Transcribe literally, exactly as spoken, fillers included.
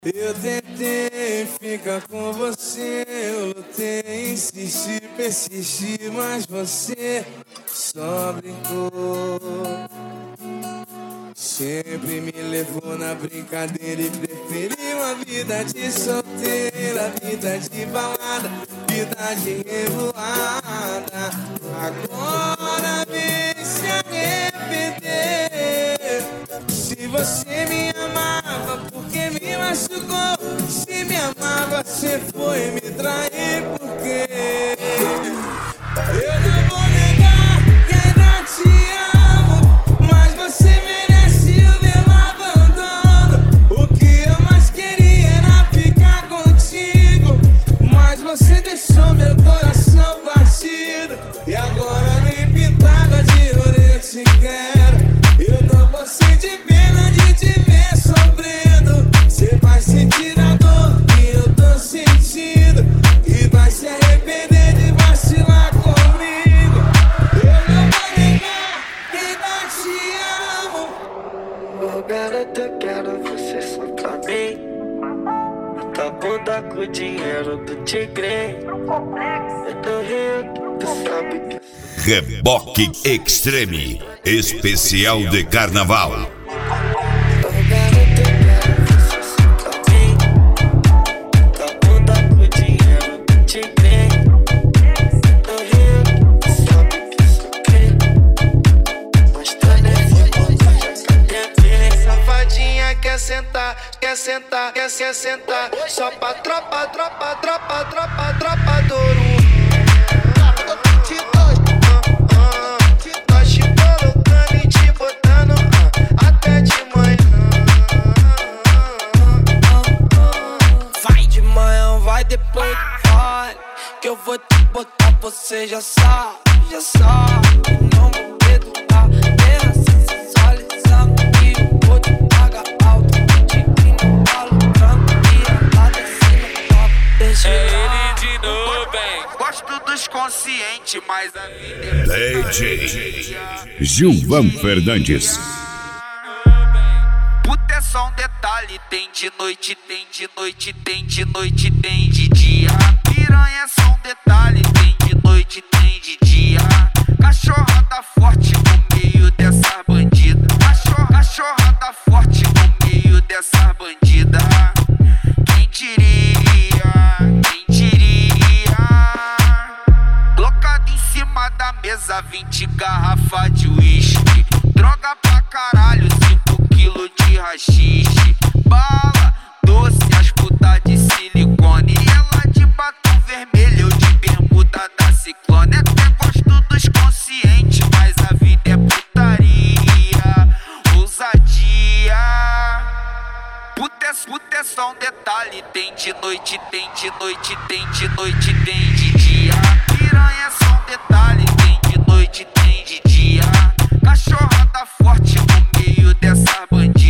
Eu tentei ficar com você, eu lutei, insisti, persisti, mas você só brincou. Sempre me levou na brincadeira e preferi uma vida de solteira, vida de balada, vida de revoada. Agora vem se arrepender. Se você me amava, por que me machucou? Se me amava, você foi me trair, por quê? Eu não vou negar que ainda te amo, mas você merece o meu abandono. O que eu mais queria era ficar contigo, mas você deixou meu coração partido. E agora nem pintada de ouro eu te quero. Eu não vou sentir pena de te ver sofrendo. Você vai sentir a dor que eu tô sentindo e vai se arrepender de vacilar comigo. Eu não vou negar que ainda te amo. Oh, garota, eu quero você só pra mim. Tá bunda com o dinheiro do tigre. Eu tô rindo, tu sabe que Reboque Extreme, especial de carnaval. Quer sentar, quer sentar, quer se sentar. Só pra tropa, tropa, tropa, tropa, tropa do Ouro. Nós te colocando e te botando até de manhã. Vai de manhã, vai depois do baile, que eu vou te botar, você já sabe, já sabe. Não vou perdoar, mesmo assim sensualizando. E eu vou te pagar alto, te inclino, falo tranquilo. E lá descendo, toca, deixa eu ir. Gosto dos conscientes, mas a vida é D J Gilvan Fernandes. puta é só um detalhe, tem de noite, tem de noite, tem de noite, tem de dia. Piranha é só um detalhe, tem de noite, tem de dia. Cachorra tá forte no meio dessa bandida. Cachorra, cachorra tá forte no meio dessa bandida. Quem diria, quem diria? Colocado em cima da mesa, vinte garrafas de uísque. Droga pra caralho, cinco quilos de rachixe. Bala, doce, as putas de silicone. E ela de batom vermelho, eu de bermuda da Ciclone. Até gosto dos conscientes, mas a vida é putaria, ousadia. Puta é, puta é só um detalhe, tem de noite, tem de noite, tem de noite, tem de dia. Piranha é só um detalhe, tem de noite, tem de dia. Cachorra tá forte no meio dessa bandida.